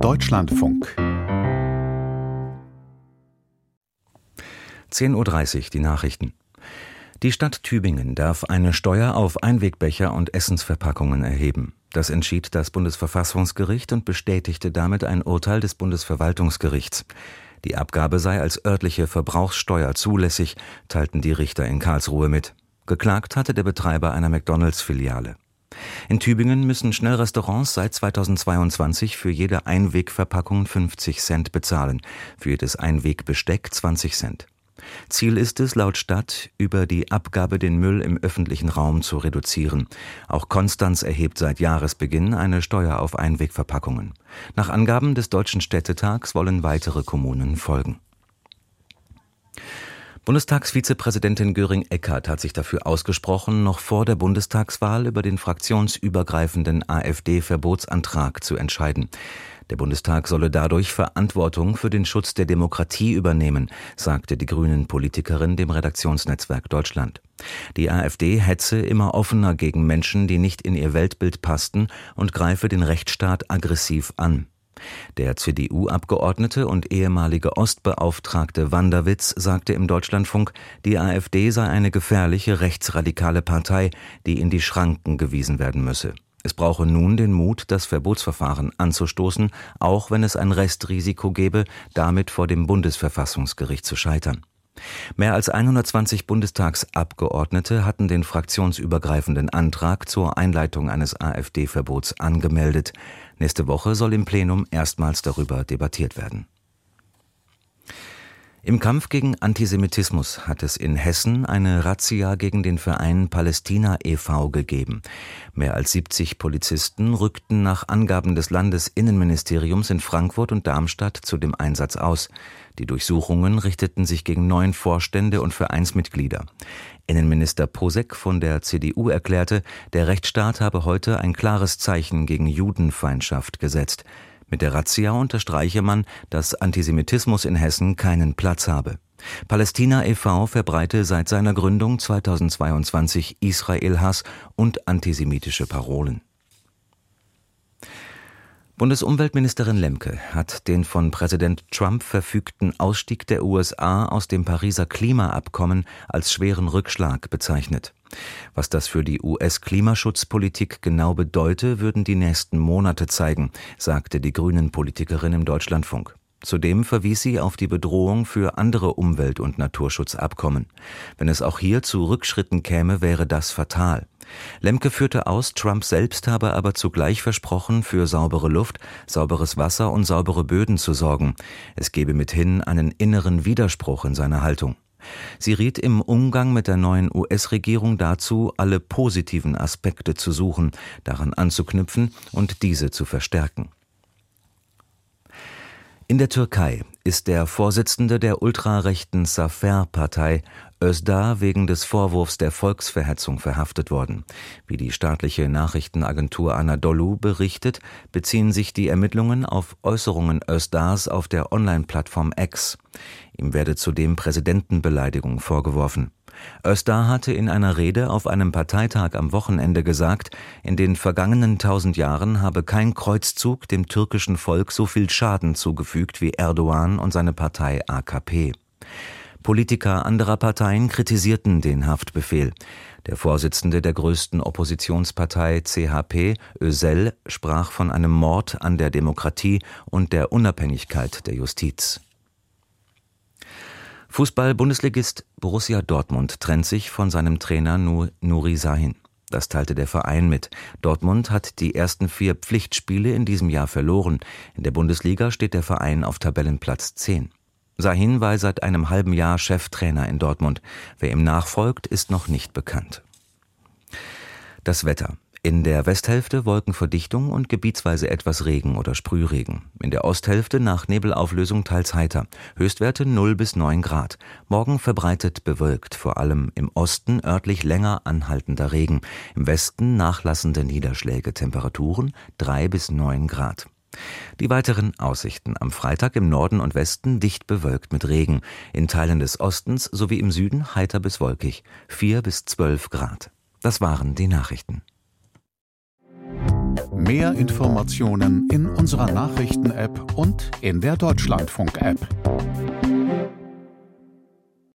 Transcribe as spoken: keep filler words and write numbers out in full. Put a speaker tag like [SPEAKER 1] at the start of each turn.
[SPEAKER 1] Deutschlandfunk.
[SPEAKER 2] zehn Uhr dreißig, die Nachrichten. Die Stadt Tübingen darf eine Steuer auf Einwegbecher und Essensverpackungen erheben. Das entschied das Bundesverfassungsgericht und bestätigte damit ein Urteil des Bundesverwaltungsgerichts. Die Abgabe sei als örtliche Verbrauchssteuer zulässig, teilten die Richter in Karlsruhe mit. Geklagt hatte der Betreiber einer McDonalds-Filiale. In Tübingen müssen Schnellrestaurants seit zweitausendzweiundzwanzig für jede Einwegverpackung fünfzig Cent bezahlen, für jedes Einwegbesteck zwanzig Cent. Ziel ist es, laut Stadt, über die Abgabe den Müll im öffentlichen Raum zu reduzieren. Auch Konstanz erhebt seit Jahresbeginn eine Steuer auf Einwegverpackungen. Nach Angaben des Deutschen Städtetags wollen weitere Kommunen folgen. Bundestagsvizepräsidentin Göring-Eckardt hat sich dafür ausgesprochen, noch vor der Bundestagswahl über den fraktionsübergreifenden AfD-Verbotsantrag zu entscheiden. Der Bundestag solle dadurch Verantwortung für den Schutz der Demokratie übernehmen, sagte die Grünen-Politikerin dem Redaktionsnetzwerk Deutschland. Die AfD hetze immer offener gegen Menschen, die nicht in ihr Weltbild passten, und greife den Rechtsstaat aggressiv an. Der C D U-Abgeordnete und ehemalige Ostbeauftragte Wanderwitz sagte im Deutschlandfunk, die AfD sei eine gefährliche rechtsradikale Partei, die in die Schranken gewiesen werden müsse. Es brauche nun den Mut, das Verbotsverfahren anzustoßen, auch wenn es ein Restrisiko gäbe, damit vor dem Bundesverfassungsgericht zu scheitern. Mehr als hundertzwanzig Bundestagsabgeordnete hatten den fraktionsübergreifenden Antrag zur Einleitung eines AfD-Verbots angemeldet. Nächste Woche soll im Plenum erstmals darüber debattiert werden. Im Kampf gegen Antisemitismus hat es in Hessen eine Razzia gegen den Verein Palästina e V gegeben. Mehr als siebzig Polizisten rückten nach Angaben des Landesinnenministeriums in Frankfurt und Darmstadt zu dem Einsatz aus. Die Durchsuchungen richteten sich gegen neun Vorstände und Vereinsmitglieder. Innenminister Posek von der C D U erklärte, der Rechtsstaat habe heute ein klares Zeichen gegen Judenfeindschaft gesetzt. Mit der Razzia unterstreiche man, dass Antisemitismus in Hessen keinen Platz habe. Palästina e V verbreite seit seiner Gründung zweitausendzweiundzwanzig Israel-Hass und antisemitische Parolen. Bundesumweltministerin Lemke hat den von Präsident Trump verfügten Ausstieg der U S A aus dem Pariser Klimaabkommen als schweren Rückschlag bezeichnet. Was das für die U S-Klimaschutzpolitik genau bedeute, würden die nächsten Monate zeigen, sagte die Grünen-Politikerin im Deutschlandfunk. Zudem verwies sie auf die Bedrohung für andere Umwelt- und Naturschutzabkommen. Wenn es auch hier zu Rückschritten käme, wäre das fatal. Lemke führte aus, Trump selbst habe aber zugleich versprochen, für saubere Luft, sauberes Wasser und saubere Böden zu sorgen. Es gebe mithin einen inneren Widerspruch in seiner Haltung. Sie riet im Umgang mit der neuen U S-Regierung dazu, alle positiven Aspekte zu suchen, daran anzuknüpfen und diese zu verstärken. In der Türkei ist der Vorsitzende der ultrarechten Zafer-Partei Özdağ wegen des Vorwurfs der Volksverhetzung verhaftet worden. Wie die staatliche Nachrichtenagentur Anadolu berichtet, beziehen sich die Ermittlungen auf Äußerungen Özdağs auf der Online-Plattform X. Ihm werde zudem Präsidentenbeleidigung vorgeworfen. Özdağ hatte in einer Rede auf einem Parteitag am Wochenende gesagt, in den vergangenen tausend Jahren habe kein Kreuzzug dem türkischen Volk so viel Schaden zugefügt wie Erdogan und seine Partei A K P. Politiker anderer Parteien kritisierten den Haftbefehl. Der Vorsitzende der größten Oppositionspartei C H P, Özel, sprach von einem Mord an der Demokratie und der Unabhängigkeit der Justiz. Fußball-Bundesligist Borussia Dortmund trennt sich von seinem Trainer Nuri Sahin. Das teilte der Verein mit. Dortmund hat die ersten vier Pflichtspiele in diesem Jahr verloren. In der Bundesliga steht der Verein auf Tabellenplatz zehn. Sahin war seit einem halben Jahr Cheftrainer in Dortmund. Wer ihm nachfolgt, ist noch nicht bekannt. Das Wetter. In der Westhälfte Wolkenverdichtung und gebietsweise etwas Regen oder Sprühregen. In der Osthälfte nach Nebelauflösung teils heiter. Höchstwerte null bis neun Grad. Morgen verbreitet bewölkt, vor allem im Osten örtlich länger anhaltender Regen. Im Westen nachlassende Niederschläge, Temperaturen drei bis neun Grad. Die weiteren Aussichten: am Freitag im Norden und Westen dicht bewölkt mit Regen. In Teilen des Ostens sowie im Süden heiter bis wolkig. vier bis zwölf Grad. Das waren die Nachrichten.
[SPEAKER 1] Mehr Informationen in unserer Nachrichten-App und in der Deutschlandfunk-App.